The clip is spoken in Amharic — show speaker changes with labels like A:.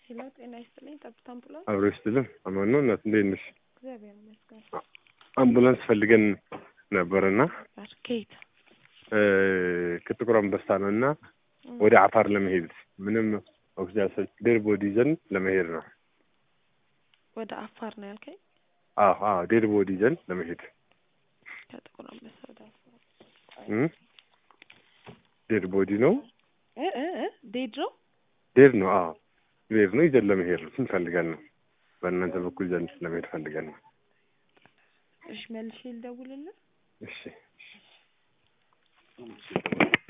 A: ሄሎ ጤና ይስጥልኝ ጠብታ አምቡላንስ
B: አብሮ ይስጥልኝ አማን ነው እናት እንዴት ነሽ
A: እግዚአብሔር ይመስገን
B: አምቡላንስ ፈልገን ነበርና
A: አርኬት
B: ከጥቁር አንበሳ ነውና ወደ አፋር ለመሄድ ምንም ኦክሲጅን ዴድ ቦዲ ይዘን ለመሄድ ነው
A: ወደ አፋር ነው ያልከኝ
B: አዎ ዴድ ቦዲ ይዘን ለመሄድ
A: ከጥቁር አንበሳ ወደ አፋር
B: ዴድ ቦዲ ነው
A: ዴድ ነው
B: አዎ ዴድ ነው ይዘን ለመሄድ ፈልገን ነው በእናንተ በኩል ይዘን ለመሄድ ፈልገን ነው
A: እሺ መልሼ ልደውልልህ
B: እሺ